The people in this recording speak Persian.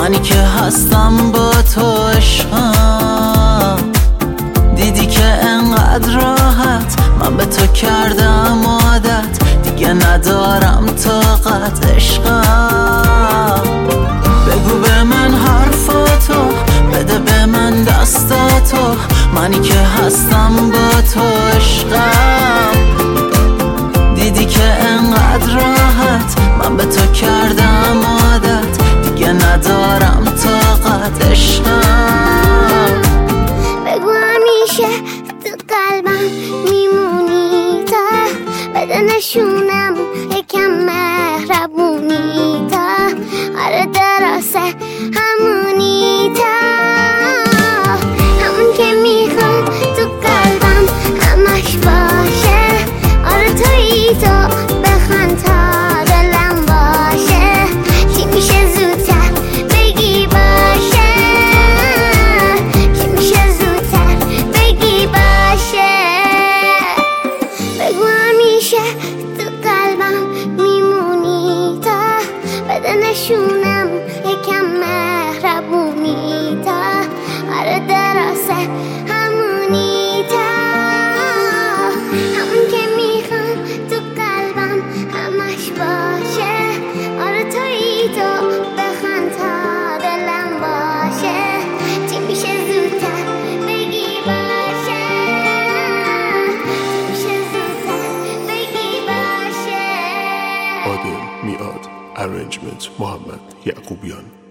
منی که هستم با تو عشقم. دیدی که انقدر راحت من به تو کردم عادت، دیگه ندارم طاقت عشقم. بگو به من حرفاتو، بده به من دستاتو، منی که هستم با تو عشقم. دیدی که انقدر راحت من به تو کردم عادت، دیگه ندارم طاقت عشقم. بگو همیشه تو قلبم میمونی تا بده نشونم یکم مهربونی تا آره درسته همونی تا همون که میخوام تو قلبم همش باشه. آره تویی تو بخوان تا دلم باشه. چی میشه زودتر بگی باشه، چی میشه زودتر بگی باشه. بگو همیشه تو قلبم میمونی تا بده نشونم یکم مهربونی تا آره درسته همونی تا همون که میخوام تو قلبم همش باشه. آره تویی تو بخوان تا دلم باشه. چی میشه زودتر بگی باشه، چی میشه زودتر بگی باشه. عادل میاد. ارنجمنت محمد یعقوبیان.